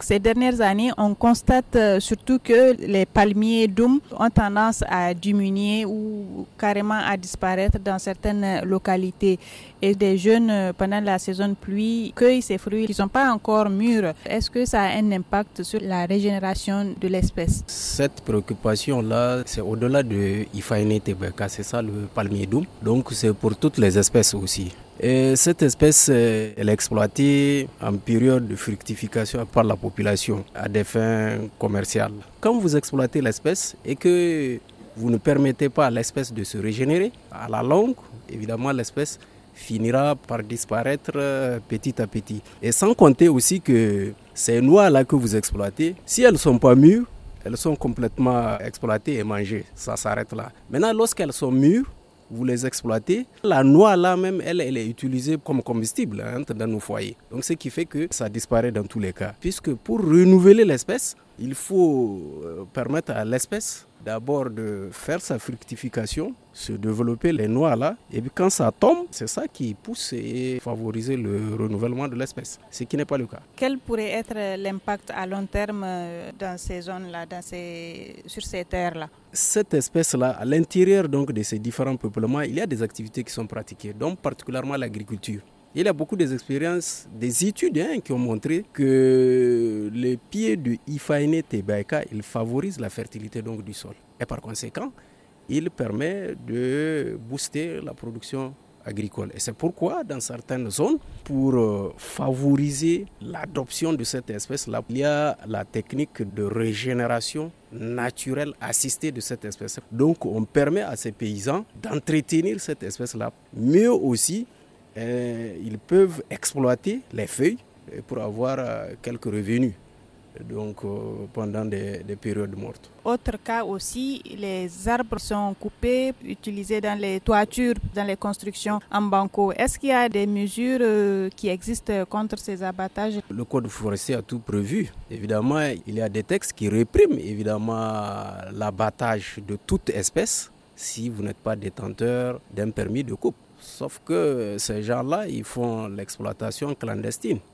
ces dernières années, on constate surtout que les palmiers doum ont tendance à diminuer ou carrément à disparaître dans certaines localités. Et des jeunes, pendant la saison de pluie, cueillent ces fruits qui ne sont pas encore mûrs. Est-ce que ça a un impact sur la régénération de l'espèce? Cette préoccupation-là, c'est au-delà de Hiphaene tebeka, c'est ça le palmier doum. Donc c'est pour toutes les espèces aussi. Et cette espèce, elle est exploitée en période de fructification par la population à des fins commerciales. Quand vous exploitez l'espèce et que vous ne permettez pas à l'espèce de se régénérer, à la longue, évidemment l'espèce finira par disparaître petit à petit. Et sans compter aussi que ces noix-là que vous exploitez, si elles ne sont pas mûres, elles sont complètement exploitées et mangées. Ça s'arrête là. Maintenant, lorsqu'elles sont mûres, vous les exploitez. La noix là même, elle est utilisée comme combustible dans nos foyers. Donc ce qui fait que ça disparaît dans tous les cas. Puisque pour renouveler l'espèce, il faut permettre à l'espèce d'abord de faire sa fructification, se développer les noix là, et puis quand ça tombe, c'est ça qui pousse et favorise le renouvellement de l'espèce, ce qui n'est pas le cas. Quel pourrait être l'impact à long terme dans ces zones-là, sur ces terres-là? Cette espèce-là, à l'intérieur donc de ces différents peuplements, il y a des activités qui sont pratiquées, donc particulièrement l'agriculture. Il y a beaucoup d'expériences, des études qui ont montré que les pieds de Hiphaene tebeka, ils favorisent la fertilité donc, du sol. Et par conséquent, il permet de booster la production agricole. Et c'est pourquoi, dans certaines zones, pour favoriser l'adoption de cette espèce-là, il y a la technique de régénération naturelle assistée de cette espèce. Donc, on permet à ces paysans d'entretenir cette espèce-là, mieux aussi, ils peuvent exploiter les feuilles pour avoir quelques revenus donc, pendant des périodes mortes. Autre cas aussi, les arbres sont coupés, utilisés dans les toitures, dans les constructions en banco. Est-ce qu'il y a des mesures qui existent contre ces abattages? Le code forestier a tout prévu. Évidemment, il y a des textes qui répriment évidemment l'abattage de toute espèce si vous n'êtes pas détenteur d'un permis de coupe. Sauf que ces gens-là, ils font l'exploitation clandestine.